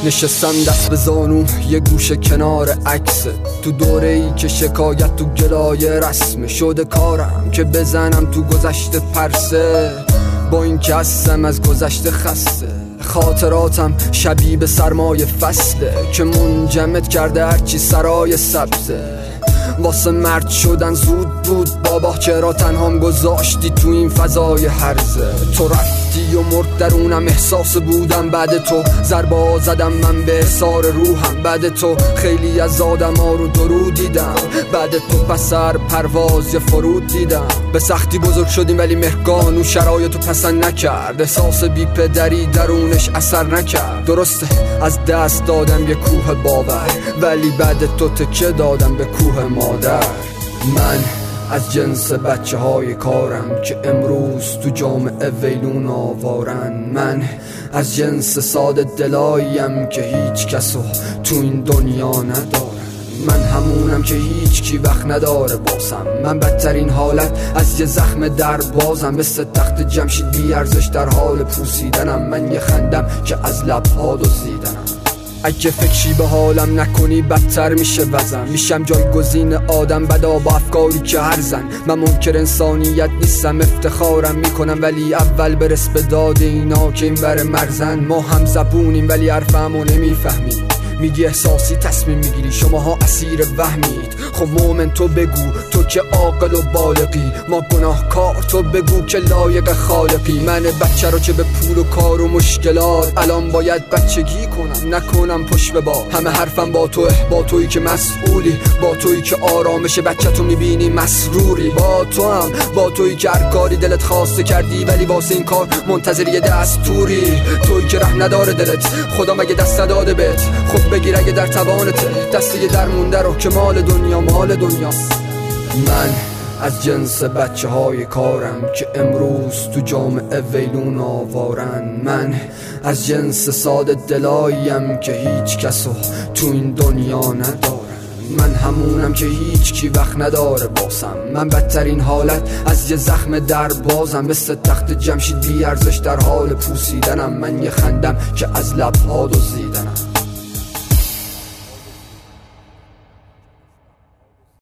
نشستم دست به زانو یه گوشه کنار عکسه، تو دوره ای که شکایت تو گلایه رسمه شده کارم که بزنم تو گذشته پرسه، با این که هستم از گذشته خسته. خاطراتم شبیه به سرمایه فصله که منجمد کرده هرچی سرای سبزه. واسه مرد شدن زود بود بابا، چرا تنهام گذاشتی تو این فضای هرزه. تو رفتی و مرد درونم احساس بودم، بعد تو ضربه زدم من به حصار روحم، بعد تو خیلی از آدم ها رو درود دیدم، بعد تو پسر پرواز یه فرود دیدم. به سختی بزرگ شدیم ولی مهرگان و شرایط تو پسند نکرد، احساس بی پدری درونش اثر نکرد. درسته از دست دادم یه کوه باور، ولی بعد تو تکه دادم به کوه مادر. من از جنس بچه های کارم که امروز تو جامعه ویلون آوارن، من از جنس ساده دلاییم که هیچ کسو تو این دنیا ندارن، من همونم که هیچ کی وقت نداره باسم، من بدترین حالت از یه زخم در بازم، مثل تخت جمشید بی ارزش در حال پوسیدنم، من یه خندم که از لبها دزدیدنم. اگه فکری به حالم نکنی بدتر میشه وضعم، میشم جایگزین آدم بدا با افکاری که هرزن. من منکر انسانیت نیستم افتخارم میکنم، ولی اول برس به داد اینا که این بر مرزن. ما هم زبونیم ولی حرفمو نمیفهمیم، میگی احساسی تصمیم میگیری، شماها اسیر وهمید. خب مومن تو بگو تو که عاقل و بالغی، ما گناهکار تو بگو که لایق خالقی. من بچه رو که به پول و کار و مشکلات الان باید بچگی کنم نکنم پشت به باد. همه حرفم با توه، با تویی که مسئولی، با تویی که آرامش بچه تو میبینی مسروری، با تو هم با تویی که هر کاری دلت خواسته کردی ولی واسه این کار منتظر یه دستوری. تویی که ره نداره دلت، خدا مگه دست نداده بهت؟ خب بگیر اگه در توانته دسته یه درمونده رو که مال دنیا مال دنیاست. من از جنس بچه های کارم که امروز تو جامعه ویلون آوارن، من از جنس ساده دلاییم که هیچ کسو تو این دنیا ندارن، من همونم که هیچ کی وقت نداره باسم، من بدترین حالت از یه زخم در بازم، مثل تخت جمشید بی ارزش در حال پوسیدنم، من یه خندم که از لبها دزدیدنم.